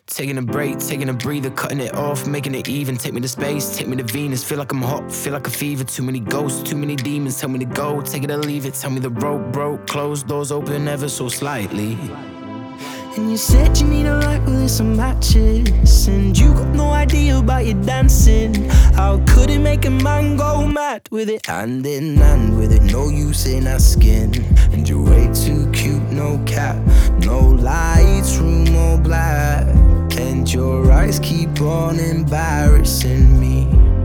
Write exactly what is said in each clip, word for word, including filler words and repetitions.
Taking a break, taking a breather, cutting it off, making it even. Take me to space, take me to Venus. Feel like I'm hot, feel like a fever. Too many ghosts, too many demons. Tell me to go, take it or leave it. Tell me the rope broke, closed doors open ever so slightly. And you said you need a light with some matches, and you got no idea about your dancing. How could it make a man go mad with it? Hand in hand with it, no use in asking. And you're way too cute, no cap, no lights, room all black. And your eyes keep on embarrassing me.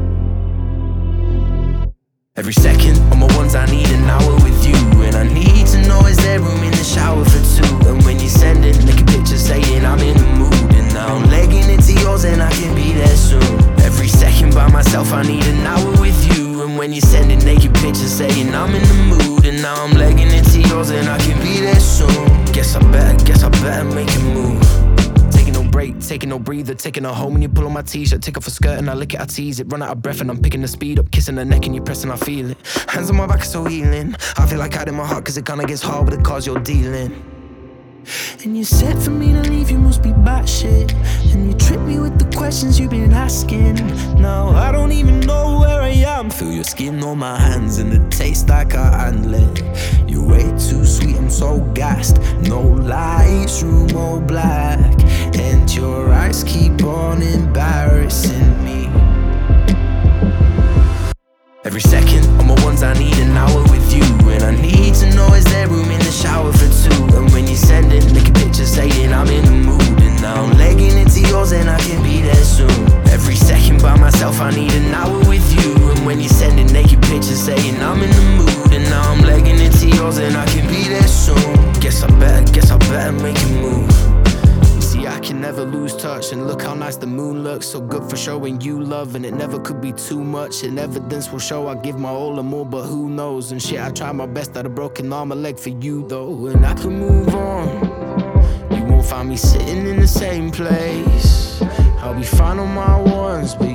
Every second on my ones I need an hour with you. And I need to know, is there room in the shower for two? And when you're sending naked pictures saying I'm in the mood, and now I'm legging into yours and I can be there soon. Every second by myself I need an hour with you. And when you're sending naked pictures saying I'm in the mood, and now I'm legging into yours and I can be there soon. Guess I better, guess I better make a move. Taking no break, taking no breather, taking her home when you pull on my t-shirt. Take off a skirt and I lick it, I tease it. Run out of breath and I'm picking the speed up. Kissing her neck and you press and I feel it. Hands on my back are so healing. I feel like hiding my heart cause it kinda gets hard with the cards you're dealing. And you said for me to leave you must be batshit, and you tricked me with the questions you've been asking. Now I don't even know where I am. Feel your skin on my hands and the taste I can't handle it. You're way too sweet, I'm so gassed. No lights, room all black. And your eyes keep on embarrassing me. Every second on my ones I need an hour with you. And I need to know, is there room in the shower for two? And when you're sending naked pictures saying I'm in the mood, and now I'm legging into yours and I can be there soon. Every second by myself I need an hour with you. And when you're sending naked pictures saying I'm in the mood, and now I'm legging into yours and I can be there soon. Guess I better, guess I better make a move. See, I can never lose touch, and look how nice the moon looks. So good for showing you love, and it never could be too much. And evidence will show I give my all and more, but who knows? And shit, I tried my best at a broken arm, a leg for you though. And I can move on. You won't find me sitting in the same place. I'll be fine on my ones, but